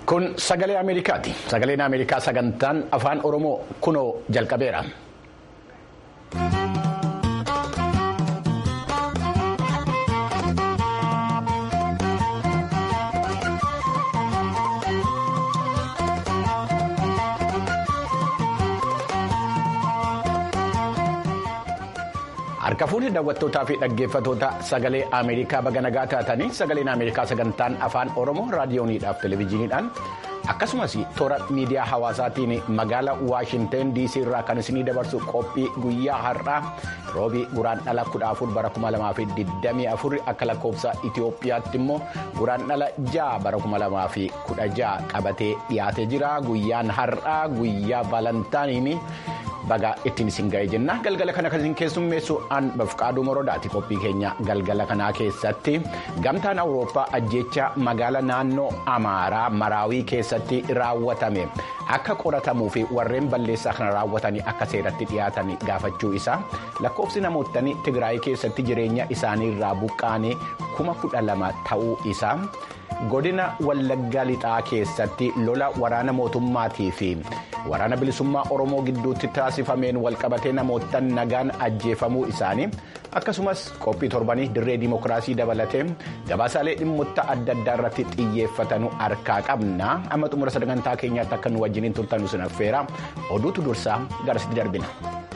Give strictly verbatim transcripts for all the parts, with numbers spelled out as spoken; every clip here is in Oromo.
Kun sagalee Ameerikaati. Sagaleen Ameerikaa sagantaan afaan Oromoo kunoo jalqabeera. Harka fuudhee daawwattootaa fi dhaggeeffattoota sagalee Ameerikaa baga nagaa taatanii sagaleen Ameerikaa sagantaan afaan Oromoo raadiyooniidhaaf televezyiiniidhaan akkasumas toora miidiyaa hawaasaatiin magaalaa Waashinten D C irraa kan isinii dabarsu qophii guyyaa har'aa roobii guraandhala kudha afur bara kuma lamaa fi digdamii afur akka lakkoofsa Itoophiyaatti immoo guraandhala ja'a bara kuma lamaa fi kudha ja'a qabatee dhiyaatee jira. Guyyaan har'aa guyyaa Valantaayinii. Baga ittiin isin ga'ee jenna galgala kana kan isin keessummeessu an bafqaaduu morodaati. Qophii keenya galgala kanaa keessatti gamtaan awurooppaa ajjeecha magaala naannoo amaaraa maraawii keessatti raawwatame akka qoratamuu fi warreen balleessaa kana raawwatanii akka seeratti dhiyaatan gaafachuu isaa lakkoofsi namootni Tigraay keessatti jireenya isaanii irraa buqqaanii kuma kudha lama ta'uu isaa. Godina Wallaggaa Lixaa keessatti lola waraana mootummaatii fi waraana bilisummaa Oromoo gidduutti taasifameen walqabatee namoota nagaan ajjeefamuu isaanii akkasumas qophii torbanii dirree dimookiraasii dabalatee gabaasaalee dhimmoota adda addaa irratti xiyyeeffatanu harkaa qabna. Amma xumura sagantaa keenyaatti akka nu wajjiniin turtan sin affeera oduutu dursaa garasitti darbina.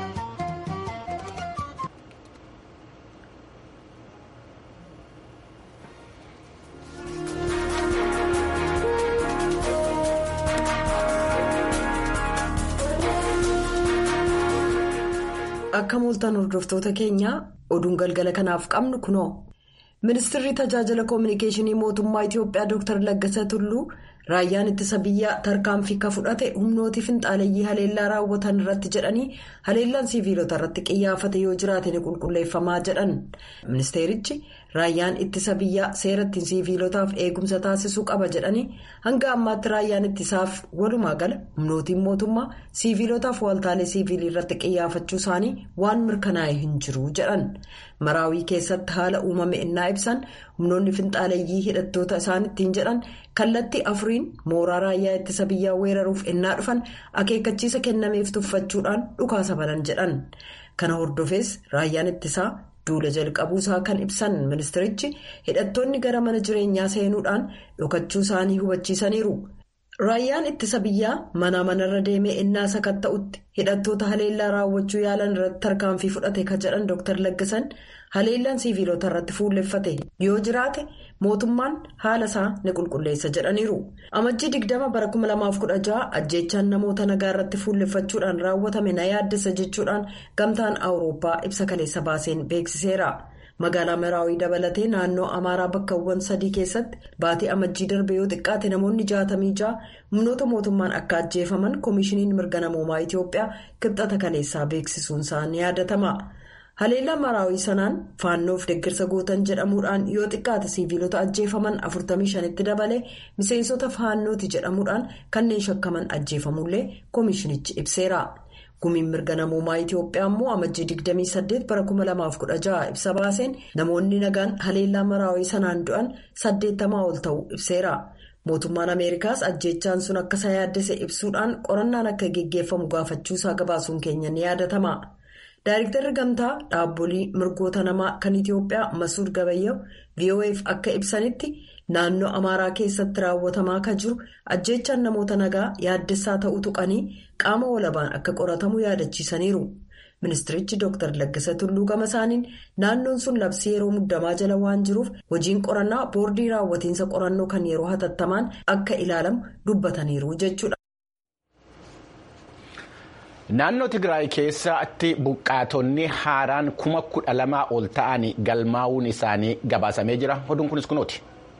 Akka mooltaan hordoftoota keenyaa oduun galgala kanaaf qabnu kunoo ministeerri tajaajila koominikeeshinii mootummaa Itiyoophiyaa Dr. Laggasaa Tulluu raayyaan ittisa biyyaa tarkaanfii ka fudhate humnooti finxaaleeyyii haleellaa raawwatan irratti jedhanii haleellaan siviilota irratti qiyyaafate yoo jiraate ni qulqulleeffamaa jedhan. Ministeerichi raayyaan ittisa biyyaa seera ittiin siviilotaaf eegumsa taasisuu qaba jedhanii hanga ammaatti raayyaan ittisaaf walumaa gala humnootiin mootummaa siviilotaaf waaltaalee siviilii irratti qiyyaafachuu isaanii waan mirkanaa'e hin jiru jedhan. Maraawii keessatti haala uumame innaa ibsan humnoonni finxaaleeyyii hidhattoota isaanittiin jedhan kallattii afuriin mooraa raayyaa ittisa biyyaa weeraruuf innaa dhufan akeekkachiisa kennameef tuffachuudhaan dhukaasa banan jedhan. Kana hordofees raayyaan ittisaa duula jalqabuusaa kan ibsan ministerichi hidhattoonni gara mana jireenyaa seenuudhaan dhokachuu isaanii hubachiisaniiru. Raayyaan ittisa biyyaa mana manarra deemee innaa sakatta'utti hidhattoota haleellaa raawwachuu yaalan irratti tarkaanfii fudhate ka jedhan Dr. Laggasan haleellaan siviilota irratti fuulleffate yoo jiraate mootummaan haala isaa ni qulqulleessa jedhaniiru. Amajjii digdama bara kuma lamaaf kudha ja'a ajjeechaan namoota nagaa irratti fuulleffachuudhaan raawwatame na yaaddessa jechuudhaan gamtaan awurooppaa ibsa kaleessa baaseen beeksiseera. Magaalaa Maraawii dabalatee naannoo Amaaraa bakkawwan sadii keessatti baatii amajjii darbe yoo xiqqaate namoonni jaatamii ja'a humnoota mootummaan akka ajjeefaman koomishiniin mirga namoomaa Itiyoophiyaa kibxata kaleessaa beeksisuun isaa ni yaadatama. Haleellaa Maraawii sanaan faannoof deeggarsa gootan jedhamuudhaan yoo xiqqaate siviilota ajjeefaman afurtamii shanitti dabalee miseensota faannooti jedhamuudhaan kanneen shakkaman ajjeefamullee koomishinichi ibseera. Gumiin mirga namoomaa Itiyoophiyaa immoo amajjii digdamii saddeet bara kuma lamaaf kudha ja'a ibsa baaseen namoonni nagaan haleellaa Maraawii sanaan du'an saddeettamaa ol ta'uu ibseera. Mootummaan Ameerikaas ajjeechaan sun akka isa yaaddese ibsuudhaan qorannaan akka geggeeffamu gaafachuusaa gabaasuun keenya ni yaadatama. Daayiriktarri gamtaa dhaabbolii mirgoota namaa kan Itiyoophiyaa Masuud Gabayyaw V O F akka ibsanitti naannoo Amaaraa keessatti raawwatamaa kan jiru ajjeechaan namoota nagaa yaaddessaa ta'uu tuqanii qaama walabaan akka qoratamu yaadachiisaniiru. Ministirichi Dr. Laggasaa Tulluu gama isaaniin naannoon sun labsii yeroo muddamaa jala waan jiruuf hojiin qorannaa boordii raawwatiinsa qorannoo kan yeroo hatattamaan akka ilaalamu dubbataniiru jechuudha. Naannoo Tigraay keessatti buqqaatonni haaraan kuma kudha lamaa ol ta'an galmaa'uun isaanii gabaasamee jira. Oduun kunis kunooti.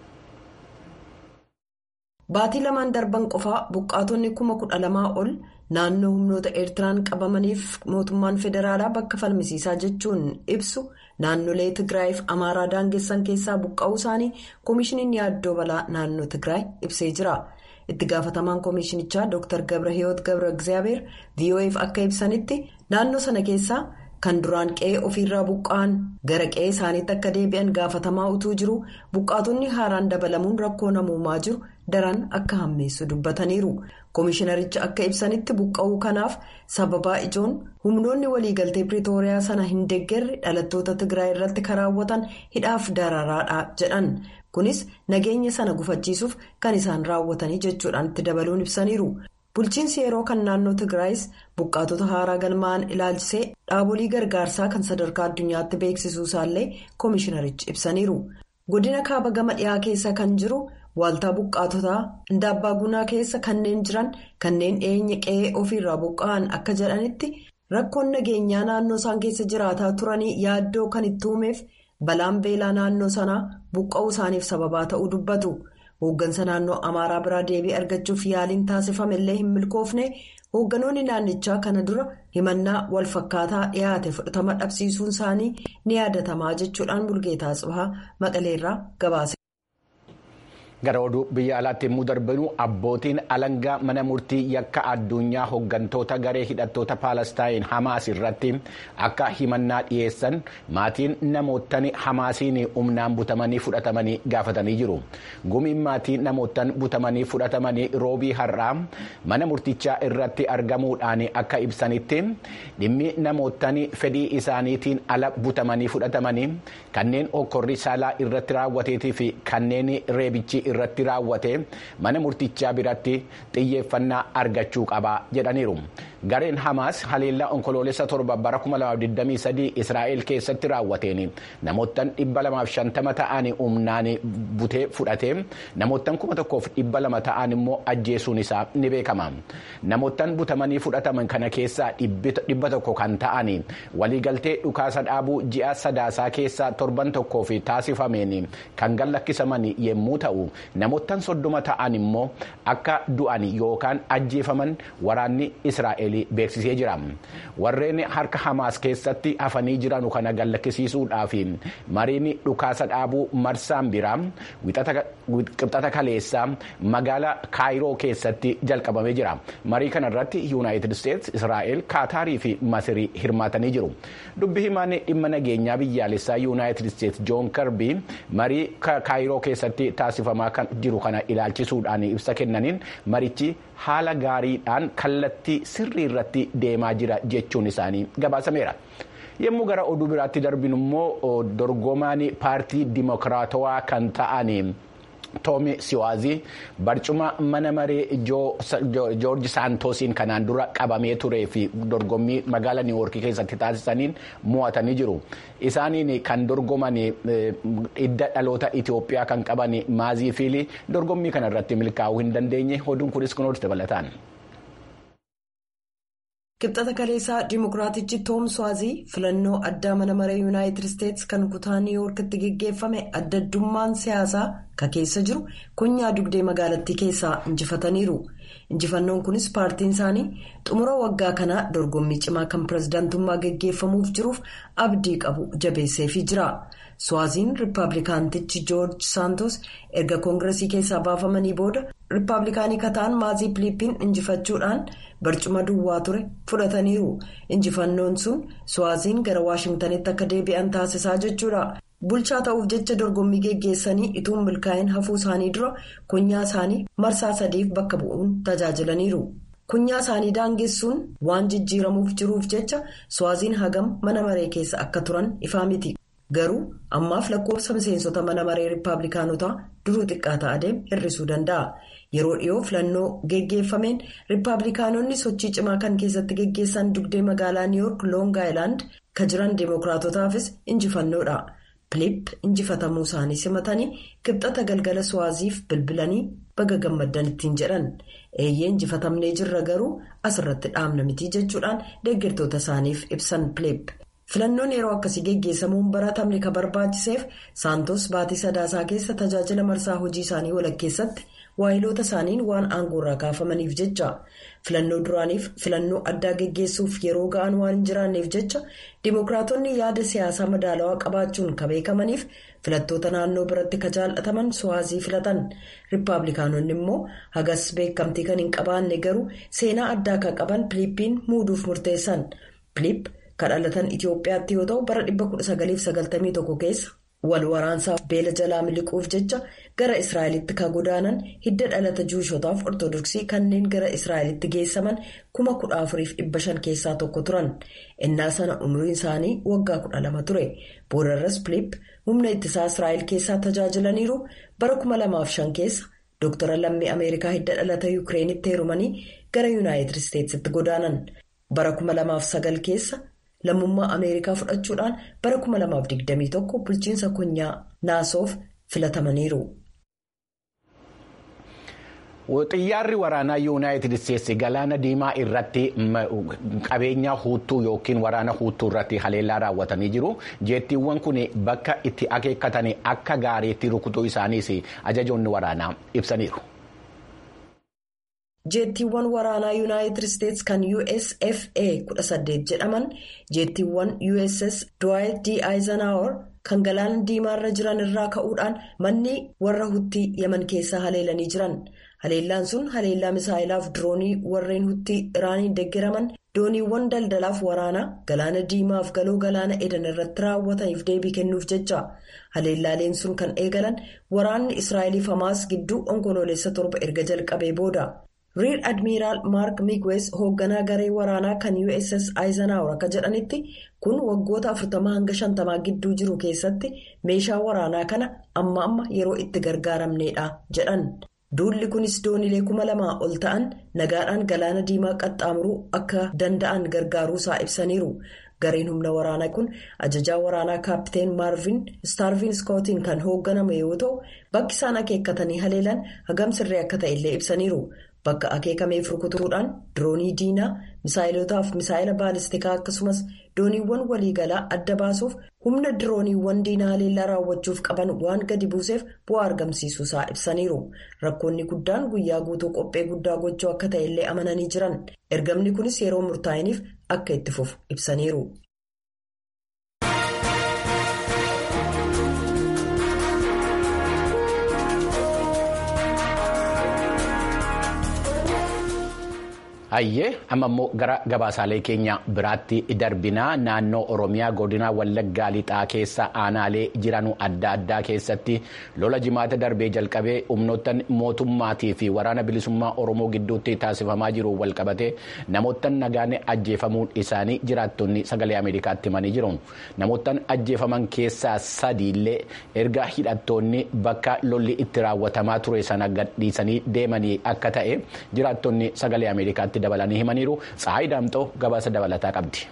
Baatii lamaan darban qofaa buqqaatonni kuma kudha lamaa ol naannoo humnoota Eertiraan qabamaniif mootummaan federaalaa bakka falmisiisaa jechuun ibsu naannolee Tigraayiif Amaaraa daangessan keessaa buqqa'uu isaanii koomishiniin yaaddoo balaa naannoo Tigraay ibsee jira. Itti gaafatamaan koomishinichaa Dr. Gabrahiyoot Gabra Egzaabeer V O F akka ibsanitti naannoo sana keessaa kan duraan qe'ee ofiirraa buqqa'an gara qe'ee isaaniitti akka deebi'an gaafatamaa utuu jiru buqqaatonni haaraan dabalamuun rakkoo namoomaa jiru daran akka hammeessu dubbataniiru. Koomishinarichi akka ibsanitti buqqa'uu kanaaf sababaa ijoon humnoonni waliigaltee Piriitooriyaa sana hin deeggarre dhalattoota Tigraay irratti kan raawwatan hidhaaf dararaadha jedhan. Kunis nageenya sana gufachiisuuf kan isaan raawwatanii jechuudhaan itti dabaluun ibsaniiru. Bulchiinsi yeroo kan naannoo Tigraayis buqqaatota haaraa galmaa'an ilaalchisee dhaabolee gargaarsaa kan sadarkaa addunyaatti beeksisuu isaallee koomishinarichi ibsaniiru. Godina kaaba gama dhiyaa keessa kan jiru waaltaa buqqaatotaa Indaabbaa Gunaa keessa kanneen jiran kanneen dhiyeenya qe'ee ofiirraa buqqa'an akka jedhanitti rakkoon nageenyaa naannoo isaan keessa jiraataa turanii yaaddoo kan itti uumeef balaan beelaa naannoo sanaa buqqa'uu isaaniif sababaa ta'uu dubbatu. Hooggansa naannoo Amaaraa biraa deebii argachuuf yaaliin taasifame illee hin milkoofne hoogganoonni naannichaa kana dura himannaa wal fakkaataa dhiyaate fudhatama dhabsiisuun isaanii ni yaadatamaa jechuudhaan Mulgeetaa Tsibahaa Maqaleerraa gabaase. Gara oduu biyya alaatti immoo darbinu abbootiin alangaa mana murtii yakka addunyaa hooggantoota garee hidhattoota Paalestaayin Hamaas irratti akka himannaa dhiyeessan maatiin namoottan Hamaasiin humnaan butamanii fudhatamanii gaafatanii jiru. Gumiin maatii namoottan butamanii fudhatamanii roobii har'aa mana murtichaa irratti argamuudhaan akka ibsanitti dhimmi namoottan fedhii isaaniitiin ala butamanii fudhatamanii kanneen okkorri saalaa irratti raawwateetii fi kanneen reebichi irratti raawwate mana murtichaa biratti xiyyeeffannaa argachuu qaba jedhaniiru. Gareen Hamaas haleellaa onkoloolessa torba bara kuma lamaaf digdamii sadii Israa'el keessatti raawwateen namoottan dhibba lamaaf shantama ta'an humnaan butee fudhate namoottan kuma tokkoof dhibba lama ta'an immoo ajjeesuun isaa ni beekama. Namoottan butamanii fudhataman kana keessaa dhibba tokko kan ta'an waliigaltee dhukaasa dhaabuu ji'a sadaasaa keessaa torban tokkoof taasifameen kan gallakkisaman yommuu ta'u namoottan soddoma ta'an immoo akka du'an yookaan ajjeefaman waraanni Israa'el beeksisee jira. Warreen harka Hamaas keessatti hafanii jiran kana gallakkisiisuudhaaf mariin dhukaasa dhaabuu marsaan biraa qibxata kaleessaa magaalaa Kaayiroo keessatti jalqabamee jira. Marii kana irratti Yuunaayitid Isteetsi, Israa'el, Kaataarii fi Masirii hirmaatanii jiru. Dubbi himaan dhimma nageenyaa biyyaalessaa Yuunaayitid Isteetsi Joon Karbii marii Kaayiroo keessatti taasifamaa jiru kana ilaalchisuudhaan ibsa kennaniin marichi haala gaariidhaan kallattii sirrii irratti deemaa jira jechuun isaanii gabaasameera. Yommuu gara oduu biraatti darbinu immoo dorgomaan paartii dimokiraatawaa kan ta'an Toomi Siwaazii barcuma mana maree Joorji Saantoosiin kanaan dura qabamee turee fi dorgommii magaalaa Niiwoorkii keessatti taasisaniin mo'atanii jiru. Isaaniin kan dorgoman hidda dhaloota Itoophiyaa kan qaban Maazii Fiilii dorgommii kana irratti milkaa'uu hin dandeenye. Oduun kunis kunuunsi dabalataan. Qibxata kaleessaa Dimookiraatichi Toom Siwaazii filannoo addaa mana maree Yuunaayitid Isteetsi kan kutaa Niiwoorkitti geggeeffame adda addummaan siyaasaa ka keessa jiru kunyaa dugdee magaalattii keessaa injifataniiru. Injifannoon kunis paartiin isaanii xumura waggaa kanaa dorgommii cimaa kan pirezidaantummaa geggeeffamuuf jiruuf abdii qabu jabeesseefii jira. Siwaaziin Riippaabilikaantichi Joorji Saantos erga koongiresii keessaa baafamanii booda Riippaabilikaanii kataan Maazii Filiippiin injifachuudhaan barcuma duwwaa ture fudhataniiru. Injifannoon sun Siwaaziin gara Waashingtanitti akka deebi'an taasisaa jechuudha. Bulchaa ta'uuf jecha dorgommii geggeessanii ituun milkaa'in hafuu isaanii dura kunyaa isaanii marsaa sadiif bakka bu'uun tajaajilaniiru. Kunyaa isaanii daangessuun waan jijjiiramuuf jiruuf jecha Siwaaziin hagam mana maree keessa akka turan ifaa miti. Garuu ammaaf lakkoofsa miseensota mana maree Riippaabilikaanotaa duruu xiqqaataa adeemu hir'isuu danda'a. Yeroo dhiyoo filannoo geggeeffameen Riippaabilikaanonni sochii cimaa kan keessatti geggeessan dugdee magaalaa Niiwoork Loong Aayilaand kan jiran Dimookiraatotaafis injifannoodha. Filiip injifatamuu isaanii simatanii qibxata galgala Siwaaziif bilbilanii baga gammaddan ittiin jedhan. Eeyyee injifatamnee jirra garuu asirratti dhaamna miti jechuudhaan deeggartoota isaaniif ibsan Filiip. Filannoon yeroo akkasii geggeessamuun baratamne kan barbaachiseef Saantos baatii sadaasaa keessa tajaajila marsaa hojii isaanii walakkeessatti waayiloota isaaniin waan aangoorraa kaafamaniif jecha. Filannoo duraaniif filannoo addaa geggeessuuf yeroo ga'an waan hin jiraanneef jecha Dimookiraatonni yaada siyaasaa madaalawaa qabaachuun kan beekamaniif filattoota naannoo biratti kan jaallataman Siwaazii filatan. Riippaabilikaanonni immoo hagas beekamtii kan hin qabaanne garuu seenaa addaa kan qaban Filiippiin muuduuf murteessan. Filiip kadhalatan Itoophiyaatti yoo ta'u bara dhibba kudha sagaliif sagaltamii tokko keessa wal waraansaaf beela jalaa miliquuf jecha gara Israa'elitti ka godaanan hidda dhalata Juushotaaf Ortodoksii kanneen gara Israa'elitti geessaman kuma kudha afuriif dhibba shan keessaa tokko turan. Innaa sana umriin isaanii waggaa kudha lama ture. Boorarras Philiip humna ittisaa Israa'el keessaa tajaajilaniiru bara kuma lamaaf shan keessa Dooktara lammii Ameerikaa hidda dhalata Yukireenitti heerumanii gara Yuunaayitid Isteetsitti godaanan. Bara kuma lamaaf sagal keessa lammummaa Ameerikaa fudhachuudhaan bara kuma lamaaf digdamii tokko bulchiinsa konyaa Naasoof filatamaniiru. Xiyyaarri waraanaa Yuunaayitid Isteetsi galaana diimaa irratti qabeenya huutuu yookiin waraana huutuu irratti haleellaa raawwatanii jiru. Jeettiiwwan kun bakka itti akeekkatan akka gaariitti rukutuu isaaniis ajajoonni waraanaa ibsaniiru. Jeettiiwwan waraanaa Yuunaayitid Isteetsi kan U S F A kudha saddeet jedhaman jeettiiwwan U S S Dwight D. Eisenhower kan galaana diimaarra jiran irraa ka'uudhaan manni warra Huttii Yemen keessaa haleelanii jiran. Haleellaan sun haleellaa misaa'ilaaf diroonii warreen Huttii Iraaniin deeggaraman dooniiwwan daldalaaf waraanaa galaana diimaaf galoo galaana Edan irratti raawwataniif deebii kennuuf jecha. Haleellaaleen sun kan eegalan waraanni Israa'eliif Hamaas gidduu onkoloolessa torba erga jalqabee booda. Rear Admiral Mark Miguez hoogganaa garee waraanaa kan U S S Eisenhower akka jedhanitti kun waggoota afurtamaa hanga shantamaa gidduu jiru keessatti meeshaa waraanaa kana amma amma yeroo itti gargaaramneedha jedhan. Duulli kunis dooniilee kuma lamaa ol ta'an nagaadhaan galaana diimaa qaxxaamuruu akka danda'an gargaaruusaa ibsaniiru. Gareen humna waraanaa kun ajajaa waraanaa kaapteen Marvin Starvin Scottiin kan hoogganame yoo ta'u bakki isaan akeekkatanii haleelan hagam sirrii akka ta'ellee ibsaniiru. Bakka akeekameef rukutuudhaan diroonii diinaa misaa'ilotaaf misaa'ila baalistikaa akkasumas dooniiwwan waliigalaa adda baasuuf humna dirooniiwwan diinaa haleellaa raawwachuuf qaban waan gadi buuseef bu'aa argamsiisuusaa ibsaniiru. Rakkoonni guddaan guyyaa guutuu qophee guddaa gochuu akka ta'ellee amananii jiran. Ergamni kunis yeroo murtaa'iniif akka itti fufu ibsaniiru. Hayyee amma immoo gara gabaasaalee keenya biraatti darbinaa naannoo Oromiyaa godina Wallaggaa Lixaa keessa aanaalee jiran adda addaa keessatti lola jimaata darbee jalqabee humnoottan mootummaatii fi waraana bilisummaa Oromoo gidduutti taasifamaa jiru walqabatee namoottan nagaan ajjeefamuun isaanii jiraattonni sagalee Ameerikaatti himanii jiru. Namoottan ajjeefaman keessaa sadiillee erga hidhattoonni bakka lolli itti raawwatamaa ture sana gadhiisanii deemanii akka ta'e jiraattonni sagalee Ameerikaatti dabalanii himaniiru. Tsahaay Daamxoo gabaasa dabalataa qabdi.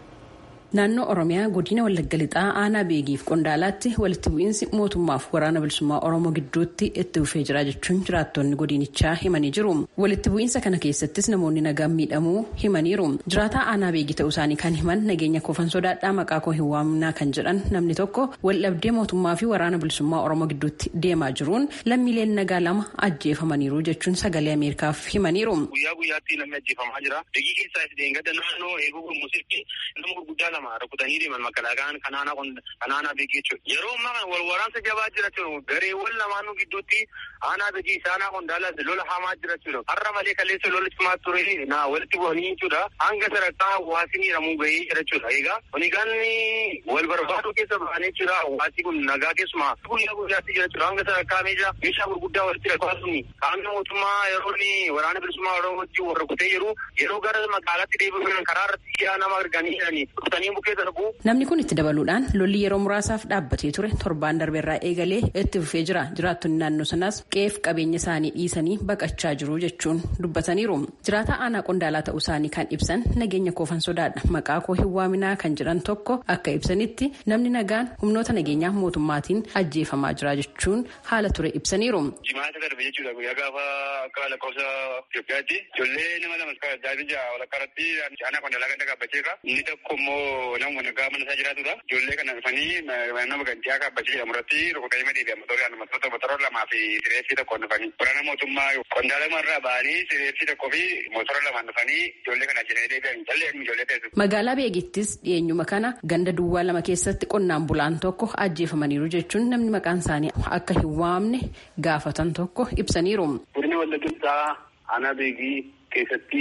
Naannoo Oromiyaa godina Wallagga Lixaa aanaa beegiif qondaalaatti walitti bu'iinsi mootummaaf waraana bilisummaa Oromoo gidduutti itti dhufee jira jechuun jiraattonni godinichaa himanii jiru. Walitti bu'iinsa kana keessattis namoonni nagaan miidhamuu himaniiru. Jiraataa aanaa beegii ta'uu isaanii kan himan nageenya koofan sodaadhaa maqaa koo hin waamnaa kan jedhan namni tokko waldhabdee mootummaa fi waraana bilisummaa Oromoo gidduutti deemaa jiruun lammiileen nagaa lama ajjeefamaniiru jechuun sagalee Ameerikaaf himaniiru. Guyyaa guyyaatti namni ajjeefamaa jira. Beegii keessaa itti deengada naannoo eeguu gurmusitti nama gurguddaa rukutanii deeman makalaakaan kanaana kanaana beekee jechuudha. Yeroo ammaa wal waraansa jabaa jira jechuudha. Gareewwan lamaanuu gidduutti aanaa beekii isaanaa qondaalaa lola hamaa jira jechuudha. Har'a malee kaleessa lola cimaa ture na walitti bu'anii jechuudha. Hanga sadarkaa hawaasni hiramuu gahee jira jechuudha. Egaa wanigaan wal barbaaduu keessa bahanii jira. Hawaasni kun nagaa keessumaa guyyaa guyyaatti jira jechuudha. Hanga sadarkaa meeshaa meeshaa gurguddaa walitti rakkasuuni. Qaamni mootummaa yeroo waraana bilisummaa Oromootti wal rukutee jiru yeroo gara magaalaatti deebi'uun karaa irratti yaa nama arganii jiranii. Namni kun itti dabaluudhaan lolli yeroo muraasaaf dhaabbatee ture torbaan darbeerraa eegalee itti fufee jira. Jiraattonni naannoo sanaas qe'eef qabeenya isaanii dhiisanii baqachaa jiru jechuun dubbataniiru. Jiraataa aanaa qondaalaa ta'uu isaanii kan ibsan nageenya koofan sodaadha maqaa koo hin waaminaa kan jedhan tokko akka ibsanitti namni nagaan humnoota nageenyaa mootummaatiin ajjeefamaa jira jechuun haala ture ibsaniiru. Jimaata darbe jechuudha guyyaa gaafa akka lakkoofsa Itoophiyaatti ijoollee nama lama daandii walakkaa irratti aanaa qondaalaa kan dhaabbacheerra inni tokko immoo nama nagaa mana isaa jiraatudha. Ijoollee kana dhufanii nama gantiyaa kaabbachii jedhamu irratti rukutanii madiidhaan motora motora lamaa fi sireessii tokkoon dhufanii waraana mootummaa qondaalaa irraa ba'anii sireessii tokkoo fi motora lamaan dhufanii ijoollee kana ajjeesanii deebi'an callee ijoollee teessu. Magaalaa Beegittis dhiyeenyuma kana ganda duwwaa lama keessatti qonnaan bulaan tokko ajjeefamaniiru jechuun namni maqaan isaanii akka hin waamne gaafatan tokko ibsaniiru. Godina Wallagga Lixaa aanaa Beegii keessatti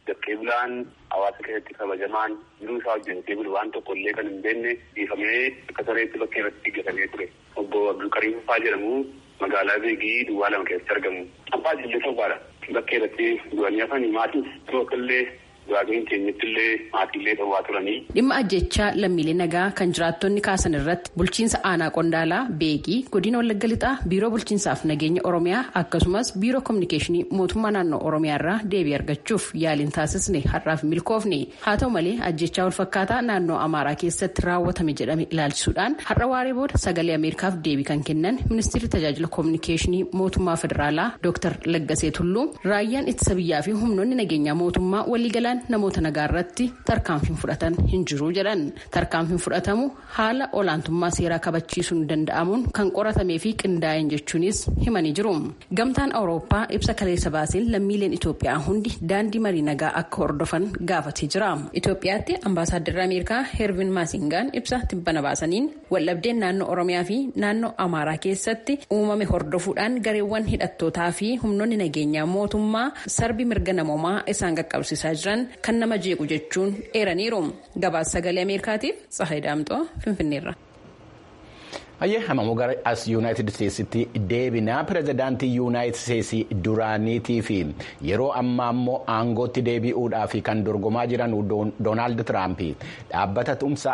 Dakkee bulaan hawaasa keessatti kabajamaan jiruu isaa hojjetee bulu waan tokko illee kan hin beekne dhiifamee akka sareetti bakkee irratti gatanii ture. Obbo Abdulkariim Faa jedhamu magaalaa Beegii duwwaa lama keessatti argamu. Abbaa Jillee Toobaadha. Bakkee irratti du'anii hafanii maatiif tokko illee Dhugaatiin keenyattillee maatiillee dhowwaa turanii. Dhimma ajjechaa lammiilee nagaa kan jiraattonni kaasan irratti bulchiinsa aanaa Qondaalaa Beegii godina Wallagga Lixaa biiroo bulchiinsaaf nageenya Oromiyaa akkasumas biiroo kominikeeshinii mootummaa naannoo Oromiyaa irraa deebii argachuuf yaaliin taasisne har'aaf milkoofne. Haa ta'u malee ajjechaa walfakkaataa naannoo Amaaraa keessatti raawwatame jedhame ilaalchisuudhaan har'a waaree booda sagalee Ameerikaaf deebii kan kennan ministeerri tajaajila kominikeeshinii mootummaa federaalaa Dooktar Laggasee Tulluu raayyaan ittisa biyyaa fi humnoonni nageenyaa mootummaa waliigalaan namoota nagaa irratti tarkaanfiin fudhatan hin jiru jedhan. Tarkaanfiin fudhatamu haala olaantummaa seeraa kabachiisuun danda'amuun kan qoratamee fi qindaa'een jechuunis himanii jiru. Gamtaan Awurooppaa ibsa kaleessa baaseen lammiileen Itoophiyaa hundi daandii marii nagaa akka hordofan gaafatee jira. Itoophiyaatti ambaasaaddarri Ameerikaa Hervin Maasingaan ibsa tibbana baasaniin waldhabdeen naannoo Oromiyaa fi naannoo Amaaraa keessatti uumame hordofuudhaan gareewwan hidhattootaa fi humnoonni nageenyaa mootummaa sarbii mirga namoomaa isaan qaqqabsiisaa jiran kan nama jeequ jechuun eeraniiru. Gabaasa sagalee Ameerikaatiif Tsahayi Daamxoo Finfinneerra. Ayyee hamamoo gara as Yuunaayitid Isteetsitti deebinaa pirezidaantii Yuunaayitid Isteetsi duraaniitii fi yeroo ammaa immoo aangootti deebi'uudhaaf kan dorgomaa jiran Doonaald Tiraamp dhaabbata tumsa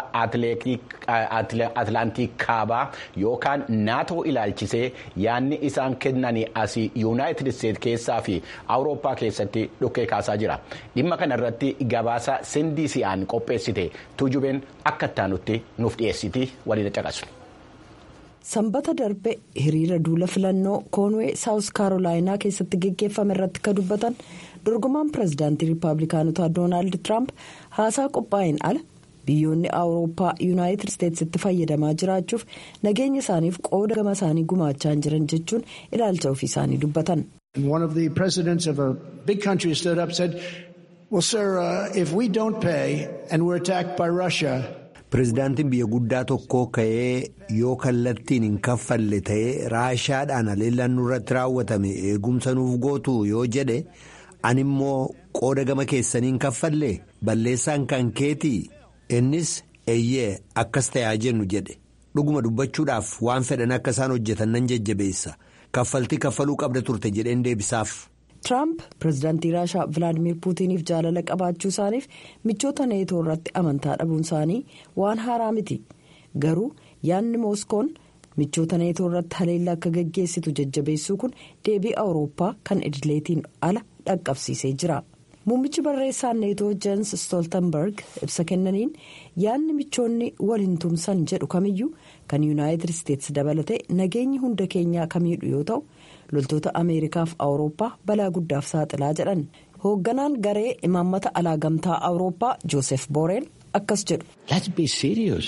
Atilaantik kaabaa yookaan naatoo ilaalchisee yaanni isaan kennanii as Yuunaayitid Isteetsi keessaa fi Awurooppaa keessatti dhukkee kaasaa jira. Dhimma kanarratti gabaasa Sindisi'aan qopheessite Tuujubeen akka ittaanutti nuuf dhiyeessiti waliin caqasu. Sanbata darbe hiriira duula filannoo koonwee saawus kaarolaayinaa keessatti geggeeffame irratti kan dubbatan dorgomaan pirezidaantii riippaabilikaanotaa doonaald tiraamp haasaa qophaa'een ala biyyoonni awurooppaa yuunaayitid isteetsitti fayyadamaa jiraachuuf nageenya isaaniif qooda gama isaanii gumaachaa jiran jechuun ilaalcha ofii isaanii dubbatan. One of the presidents of a big country stood up and said, well sir, uh, if we don't pay and we're attacked by Russia. Pireezidaantiin biyya guddaa tokkoo ka'ee yoo kallattiin hin kaffalle ta'ee raashaadhaan haleellaan nurratti raawwatame eegumsa nuuf gootu yoo jedhe ani immoo qooda gama keessaniin kaffalle balleessaan kan keetii innis eeyyee akkas ta'aa jennu jedhe dhuguma dubbachuudhaaf waan fedhan akka isaan hojjetan nan jajjabeessa kaffaltii kaffaluu qabda turte jedheen deebisaaf. Tiraamp pirezidaantii Raashaa Vilaadimiir Puutiniif jaalala qabaachuu isaaniif michoota neetoo irratti amantaa dhabuun isaanii waan haaraa miti. Garuu yaadni Mooskoon michoota neetoo irratti haleellaa akka gaggeessitu jajjabeessuu kun deebii Awurooppaa kan idileetiin ala dhaqqabsiisee jira. Muummichi barreessaan neetoo Jens Stoltenberg ibsa kennaniin yaadni michoonni waliin tumsan jedhu kamiyyuu kan Yuunaayitid Isteetsi dabalatee nageenyi hunda keenyaa kamiidhu yoo ta'u. Loltoota Ameerikaaf Awurooppaa balaa guddaaf saaxilaa jedhan hoogganaan garee imaammata alaa gamtaa Awurooppaa Joosef Booreel akkas jedhu. Let's be serious.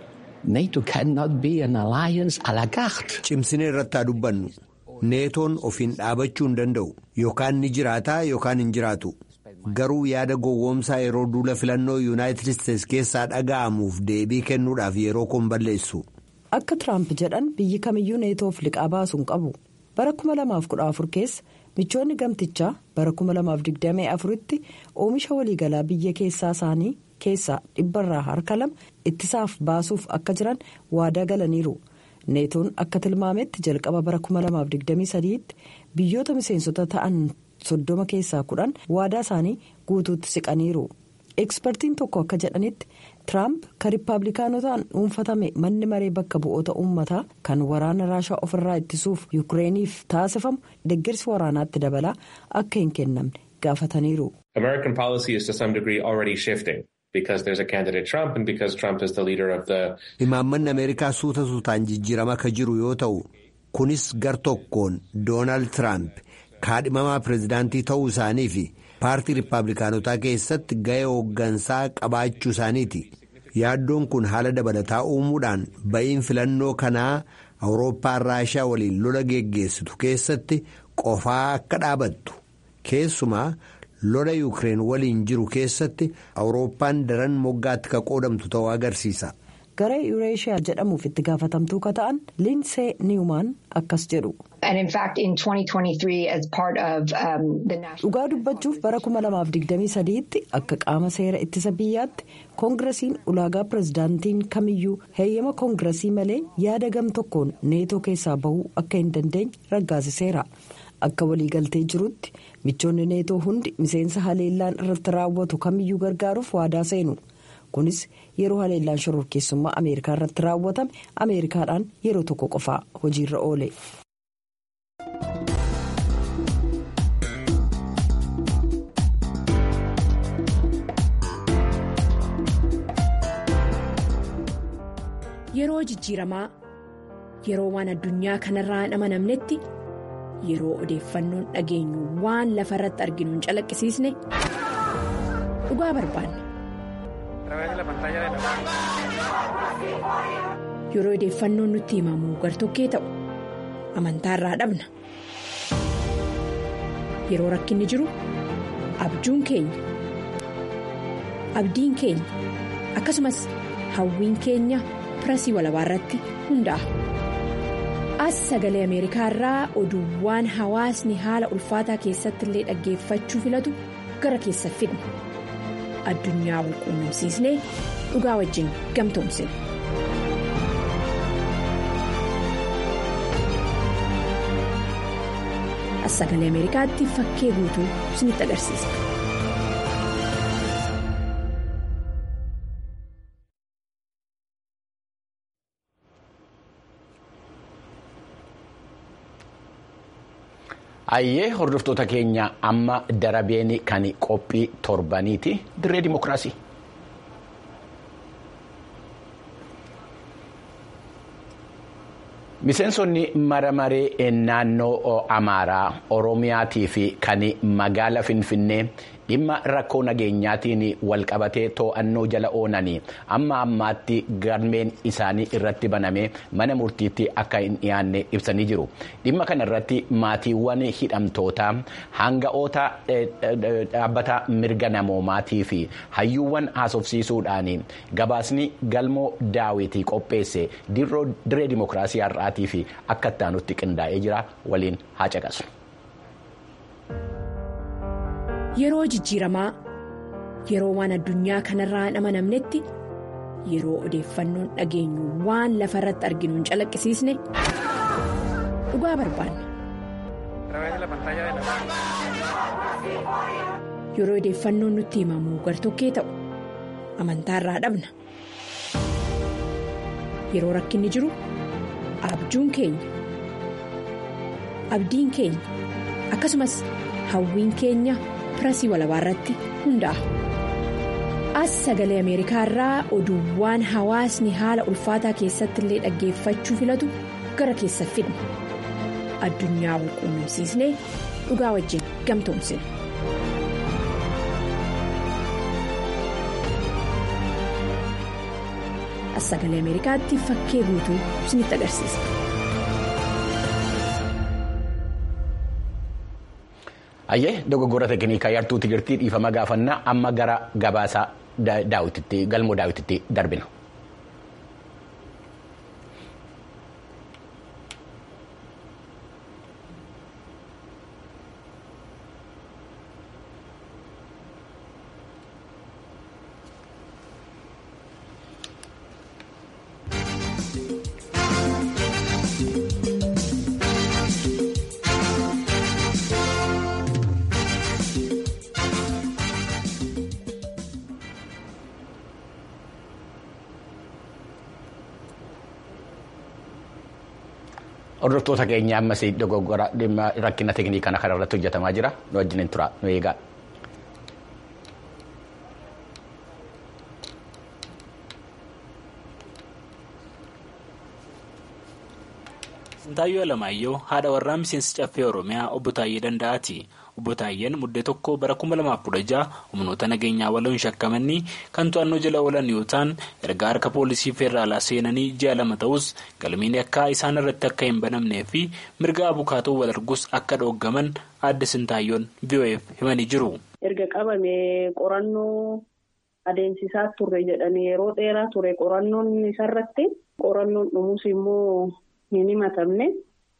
NATO cannot be an alliance à la carte. Cimsinee irratti haa dubbannu. Neetoon ofiin dhaabachuu hin danda'u yookaan ni jiraataa yookaan hin jiraatu. Garuu yaada gowwoomsaa yeroo duula filannoo Yuunaayitid Isteetsi keessaa dhaga'amuuf deebii kennuudhaaf yeroo kun balleessu. Akka Tiraamp jedhan biyyi kamiyyuu neetoof liqaa baasuun qabu. Bara kuma lamaaf kudha afur keessa michoonni gamtichaa bara kuma lamaaf digdamii afuritti oomisha waliigalaa biyya keessaa isaanii keessaa dhibbarraa harka lama ittisaaf baasuuf akka jiran waadaa galaniiru. Neetoon akka tilmaametti jalqaba bara kuma lamaaf digdamii sadiitti biyyoota miseensota ta'an soddoma keessaa kudhan waadaa isaanii guutuutti siqaniiru. Ekspertiin tokko akka jedhanitti Tiraamp kan riippaabilikaanotaan dhuunfatame manni maree bakka bu'oota uummataa kan waraana raashaa ofirraa ittisuuf yuukireeniif taasifamu deeggarsi waraanaatti dabalaa akka hin kennamne gaafataniiru. American policy is to some degree already shifting because there's a candidate Trump and because Trump is the leader of the. Imaammanni Ameerikaa suuta suutaan jijjiirama akka jiru yoo ta'u kunis gar tokkoon Doonaald Tiraamp kaadhimamaa pireezidaantii ta'uu isaanii fi paartii riippaabilikaanotaa keessatti ga'ee hooggansaa qabaachuu isaaniiti. Yaaddoon kun haala dabalataa uumuudhaan ba'iin filannoo kanaa Awurooppaan Raashaa waliin lola geggeessitu keessatti qofaa akka dhaabattu keessumaa lola Yuukireen waliin jiru keessatti Awurooppaan daran moggaatti ka qoodamtu ta'uu agarsiisa. garee yuureeshiyaa jedhamuuf itti gaafatamtuu ka ta'an liinsee niiwumaan akkas jedhu. Dhugaa dubbachuuf bara kuma lamaaf digdamii sadiitti akka qaama seera ittisa biyyaatti koongiresiin ulaagaa pirezidaantiin kamiyyuu heeyyama koongiresii malee yaada gam tokkoon neetoo keessaa bahuu akka hin dandeenye raggaasiseera. Akka waliigaltee jirutti michoonni neetoo hundi miseensa haleellaan irratti raawwatu kamiyyuu gargaaruuf waadaa seenu. Kunis yeroo haleellaan shororkeessummaa Ameerikaa irratti raawwatame Ameerikaadhaan yeroo tokko qofaa hojiirra oole. Yeroo jijjiiramaa yeroo waan addunyaa kanarraa hin amanamnetti yeroo odeeffannoon dhageenyu waan lafa irratti arginu hin calaqqisiisne dhugaa barbaanna. Yeroo odeeffannoon nutti himamu gartokkee ta'u amantaarraa dhabna. Yeroo rakkinni jiru abjuun keenya abdiin keenya akkasumas hawwiin keenya pirasii walabaa irratti hundaa'a. As sagalee Ameerikaa irraa oduuwwan hawaasni haala ulfaataa keessatti illee dhaggeeffachuu filatu gara keessa fidna. Addunyaa wal quunnamsiisnee dhugaa wajjin gamtoomsina. As sagalee Ameerikaatti fakkee guutuu isinitti agarsiisa. Ayyee hordoftoota keenya amma darabeen kan qophii torbaniiti dirree dimokiraasii. Miseensonni maramaree naannoo Amaaraa, Oromiyaatii fi kan magaala Finfinnee dhimma rakkoo nageenyaatiin walqabatee to'annoo jala oolanii amma ammaatti galmeen isaanii irratti banamee mana murtiitti akka hin dhiyaanne ibsanii jiru. Dhimma kana irratti maatiiwwan hidhamtootaa hanga'oota dhaabbata mirga namoomaatii fi hayyuuwwan haasofsiisuudhaan gabaasni galmoo daawwitii qopheesse dirree dimokiraasii har'aatii fi akka ittaanutti qindaa'ee jira waliin haa caqasu. Yeroo jijjiiramaa yeroo waan addunyaa kanarraa hin amanamnetti yeroo odeeffannoon dhageenyu waan lafa irratti arginu hin calaqqisiisne dhugaa barbaanna. Yeroo odeeffannoon nutti himamu gartokkee ta'u amantaarraa dhabna. Yeroo rakkinni jiru abjuun keenya abdiin keenya akkasumas hawwiin keenya pirasii walabaa irratti hundaa'a. As sagalee Ameerikaa irraa oduuwwan hawaasni haala ulfaataa keessatti illee dhaggeeffachuu filatu gara keessa fidna. Addunyaa wal quunnamsiisnee dhugaa wajjin gamtoomsina. As sagalee Ameerikaatti fakkee guutuu isinitti agarsiisa. Ayyee dogoggora teekinikaa yartuu tigirtii dhiifama gaafannaa amma gara gabaasa daawwititti galmoo daawwititti darbina. Hordoftoota keenya ammas dogoggora dhimma rakkina teeknikaa kana karaa irratti hojjetamaa jira. Nu wajjin hin tura. Nu eegaa. Sintaayyoo Alamaayyoo haadha warraa miseensa caffee Oromiyaa obbo Taayyee Danda'aati. Obbo Taayyeen muddee tokko bara kuma lamaaf kudha jaha humnoota nageenyaa waloon shakkamanii kan to'annoo jala oolan yoo ta'an erga harka poolisii feeraalaa seenanii ji'a lama ta'us galmeen akka isaan irratti akka hin banamnee fi mirga abukaatoo wal arguus akka dhooggaman adda Sintaayyoon V O F himanii jiru. Erga qabamee qorannoo adeemsisaa turre jedhanii yeroo dheeraa ture qorannoon isarratti qorannoon dhumuus immoo hin himatamne.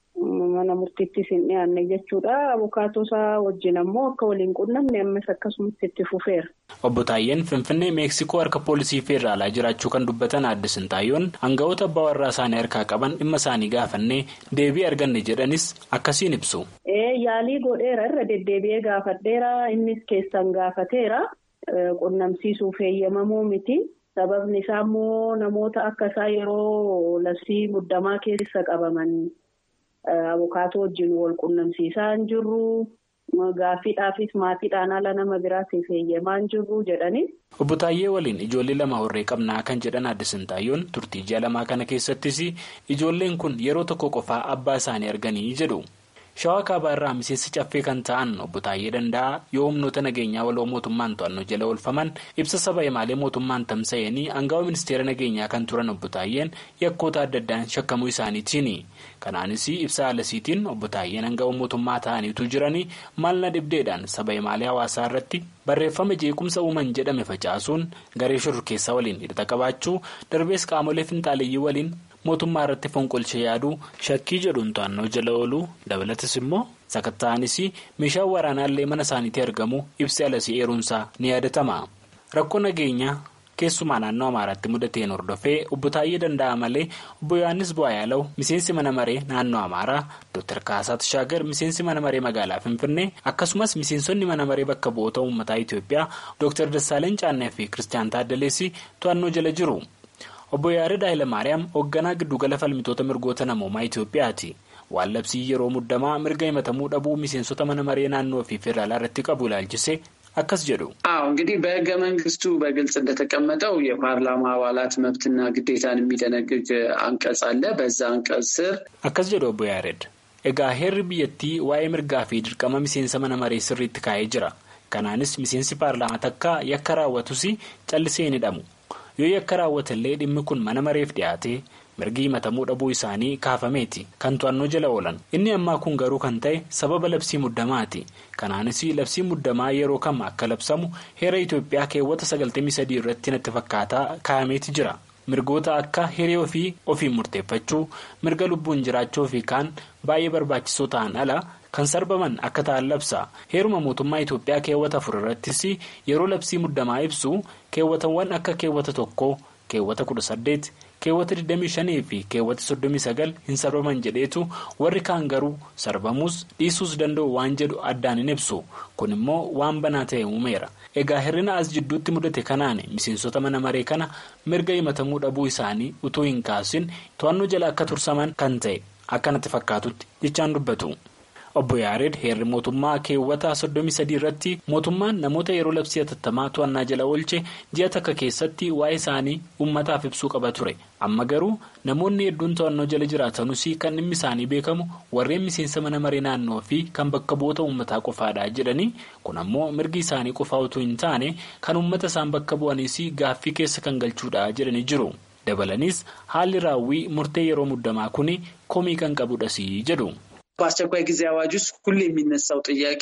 Mana murtiittis hin dhiyaanne jechuudha. Abukaatoo isaa wajjin ammoo akka waliin qunnamne ammas akkasumatti itti fufeera. Obbo Taayyeen Finfinnee Meeksikoo harka poolisii feeraalaa jiraachuu kan dubbatan Aadde Sintaayyoon aangawoota abbaa warraa isaanii harkaa qaban dhimma isaanii gaafannee deebii arganne jedhanis akkasiin ibsu. Yaalii godheera irra deddeebi'ee gaafadheera innis keessan gaafateera qunnamsiisuuf eeyyamamuu miti. Sababni isaa immoo namoota akka isaa yeroo labsii muddamaa keessa qabaman. Abukaatoo wajjin wal qunnamsiisaa hin jirru gaaffiidhaafis maatiidhaan ala nama biraatiif eeyyamaa hin jirru jedhani. Obbo Taayyee waliin ijoollee lama horree qabnaa kan jedhan Aadde Sintaayyoon turtii ji'a lamaa kana keessattis ijoolleen kun yeroo tokko qofaa abbaa isaanii arganii jedhu. Shawaa kaabaa irraa miseensi caffee kan ta'an Obbo Taayyee Danda'a yoo humnoota nageenyaa waloo mootummaan to'annoo jala oolfaman ibsa saba himaalee mootummaan tamsa'anii aangawa ministeera nageenyaa kan turan Obbo Taayyeen yakkoota adda addaan shakkamuu isaaniitiin. Kanaanis ibsa haalasiitiin Obbo Taayyeen aangawa mootummaa ta'aniitu jiranii maalna dhibdeedhaan saba himaalee hawaasaa irratti barreeffama jeequmsa uuman jedhame facaasuun garee shororkeessaa waliin hidhata qabaachuu darbees qaamolee finxaaleeyyii waliin. Mootummaa irratti fonqolchee yaaduu shakkii jedhuun to'annoo jala ooluu dabalatas immoo sakatta'anis meeshaan waraanaallee mana isaaniitti argamu ibsi alasii eeruunsaa ni yaadatama. Rakkoo nageenyaa keessumaa naannoo Amaaraatti mudateen hordofee Obbo Taayyee Danda'a malee Obbo Yohaannis Bu'aayaalaw miseensi mana maree naannoo Amaaraa Dooktar Kaasaa Tashaagar miseensi mana maree magaalaa Finfinnee akkasumas miseensonni mana maree bakka bu'oota uummataa Itoophiyaa Dooktar Dassaaleen Caannee fi Kiristiyaan Taaddaleessi to'annoo jala jiru. Obbo Yaared Hayilamaariyaam hoogganaa giddugala falmitoota mirgoota namoomaa Itoophiyaati. Waan labsii yeroo muddamaa mirga himatamuu dhabuu miseensota mana maree naannoo fi federaalaa irratti qabu ilaalchise akkas jedhu. አዎ እንግዲህ በሕገ መንግስቱ በግልጽ እንደተቀመጠው የፓርላማ አባላት መብትና ግዴታን የሚደነግግ አንቀጽ አለ። በዛ አንቀጽ ስር akkas jedhu Obbo Yaared. Egaa heerri biyyattii waa'ee mirgaa fi dirqama miseensa mana maree sirriitti kaa'ee jira. Kanaanis miseensi paarlaamaa takka yakka raawwatus callisee hin hidhamu. Yoo yakka raawwatallee dhimmi kun mana mareef dhiyaate mirgi himatamuu dhabuu isaanii kaafameeti kan to'annoo jala oolan. Inni ammaa kun garuu kan ta'e sababa labsii muddamaati. Kanaanis labsii muddamaa yeroo kam akka labsamu heera Itoophiyaa keewwata sagaltamii sadii irratti natti fakkaataa kaayameeti jira. Mirgoota akka hiree ofii ofiin murteeffachuu mirga lubbuun jiraachuu fi kaan baay'ee barbaachisoo ta'an ala kan sarbaman akka ta'an labsa. Heeruma mootummaa Itoophiyaa keewwata afur irrattis yeroo labsii muddamaa ibsu keewwatawwan akka keewwata tokkoo keewwata kudha saddeet keewwata digdamii shanii fi keewwata soddomii sagal hin sarbaman jedheetu warri kaan garuu sarbamuus dhiisuus danda'u waan jedhu addaan hin ibsu. Kun immoo waan banaa ta'e uumeera. Egaa hirrina as jidduutti mudate kanaan miseensota mana maree kana mirga himatamuu dhabuu isaanii utuu hin kaasin to'annoo jala akka tursaman kan ta'e akkanatti fakkaatutti jechaan dubbatu. Obbo Yaared heerri mootummaa keewwata soddomii sadii irratti mootummaan namoota yeroo labsii hatattamaa to'annaa jala oolche ji'a takka keessatti waa'ee isaanii uummataaf ibsuu qaba ture. Amma garuu namoonni hedduun to'annoo jala jiraatanus kan dhimmi isaanii beekamu warreen miseensa mana maree naannoo fi kan bakka bu'oota uummataa qofaadha jedhanii kun ammoo mirgi isaanii qofaa utuu hin taane kan uummata isaan bakka bu'anis gaaffii keessa kan galchuudha jedhanii jiru. Dabalanis haalli raawwii murtee yeroo muddamaa kun komii kan qabudhas jedhu. በአስቸኳይ ጊዜ አዋጅ ውስጥ ሁሉ የሚነሳው ጥያቄ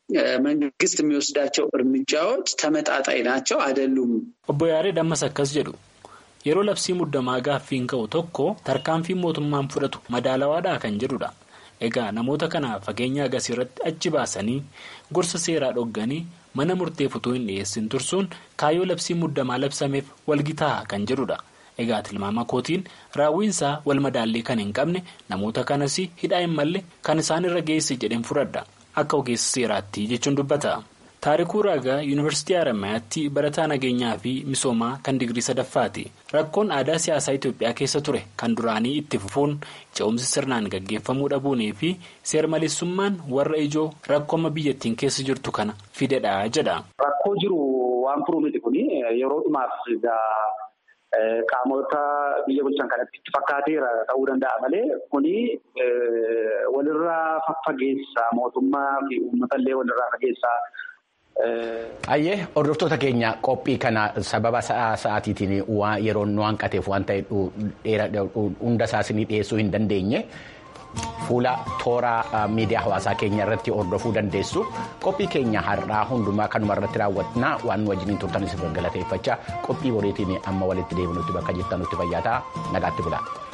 መንግስት የሚወስዳቸው እርምጃዎች ተመጣጣኝ ናቸው አይደሉም? Obbo Yaared ammas akkas jedhu. Yeroo labsii muddamaa gaaffiin ka'u tokko tarkaanfii mootummaan fudhatu madaalawaadhaa kan jedhudha. Egaa namoota kana fageenya agasii irratti achi baasanii gorsa seeraa dhogganii mana murteef utuu hin dhiyeessin tursuun kaayyoo labsii muddamaa labsameef walgitaa kan jedhudha. Egaa tilmaama kootiin raawwiinsaa wal madaallii kan hin qabne namoota kanas hidhaa hin malle kan isaan irra geesse jedheen fudhadha akka ogeessa seeraatti jechuun dubbata. Taarikuu Raagaa Yuunivarsiitii Haramayaatti barataa nageenyaa fi misoomaa kan digirii sadaffaati. Rakkoon aadaa siyaasaa Itoophiyaa keessa ture kan duraanii itti fufuun ce'umsi sirnaan gaggeeffamuu dhabuunii fi seermaleessummaan warra ijoo rakkoo amma biyyattiin keessa jirtu kana fidedha jedha. Rakkoo jiru waan furuu miti kuni yeroo dhumaaf qaamota biyya bulchan kanatti itti fakkaateera ta'uu danda'a malee kuni walirraa faffageessa mootummaa fi uummatallee walirraa fageessaa. Ayyee hordoftoota keenya qophii kana sababa sa'aatiitiin yeroo nu hanqateef waan ta'e hunda isaanii dhiyeessuu hin dandeenye fuula toora miidiyaa hawaasaa keenya irratti hordofuu dandeessu. Qophii keenya har'aa hundumaa kanuma irratti raawwatnaa waan wajjiniin turtanis galateeffachaa qophii boriitiin amma walitti deebinutti bakka jirtanutti fayyaa ta'aa nagaatti bulaa.